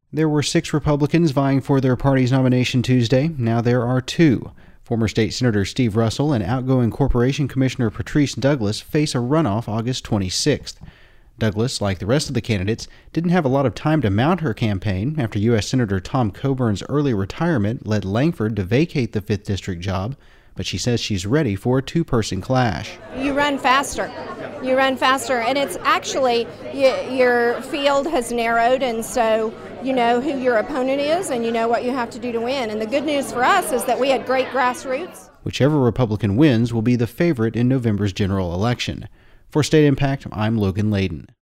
There were 6 Republicans vying for their party's nomination Tuesday. Now there are 2. Former State Senator Steve Russell and outgoing Corporation Commissioner Patrice Douglas face a runoff August 26th. Douglas, like the rest of the candidates, didn't have a lot of time to mount her campaign after U.S. Senator Tom Coburn's early retirement led Langford to vacate the 5th District job, but she says she's ready for a 2-person clash. You run faster. You run faster, and it's actually, your field has narrowed, and so you know who your opponent is and you know what you have to do to win. And the good news for us is that we had great grassroots. Whichever Republican wins will be the favorite in November's general election. For State Impact, I'm Logan Layden.